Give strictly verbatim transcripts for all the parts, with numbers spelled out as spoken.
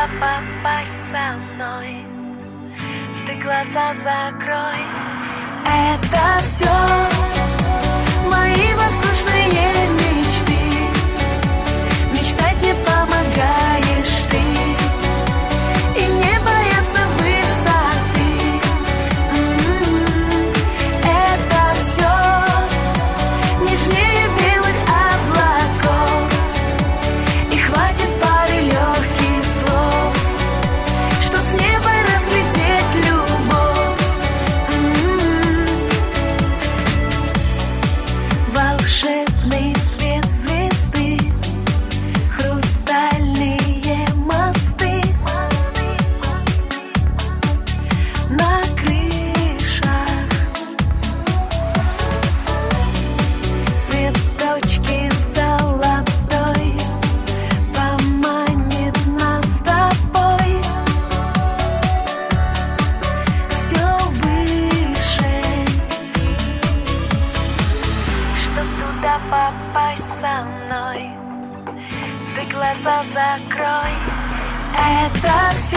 туда попасть со мной, ты глаза закрой. Это все мои воздушные мечты. Мечтать мне помогаешь ты, и не бояться высоты. М-м-м. Это все нежнее белых облаков, и хватит пары легких слов, что с неба разглядеть любовь. М-м-м. Волшебный свет звезды, хрустальные мосты на крышах, цветочки золотой поманит нас с тобой все выше, чтоб туда попасть со мной, ты глаза закрой. Это все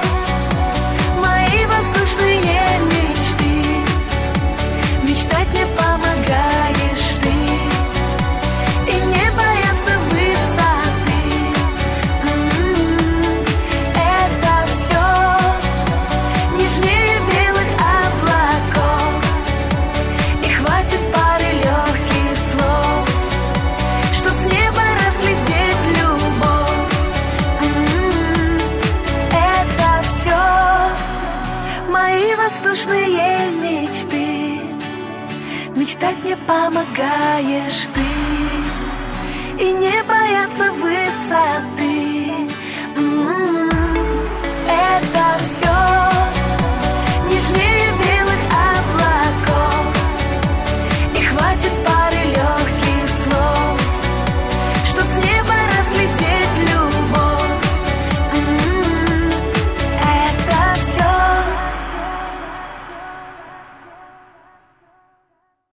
мои воздушные мечты. Мечтать мне помогаешь ты, и не бояться высоты. М-м-м. Это все нежнее белых облаков, и хватит пары легких слов, что с неба разглядеть любовь. М-м-м. Это все мои воздушные мечты. Мечтать мне помогаешь ты, и не бояться высоты.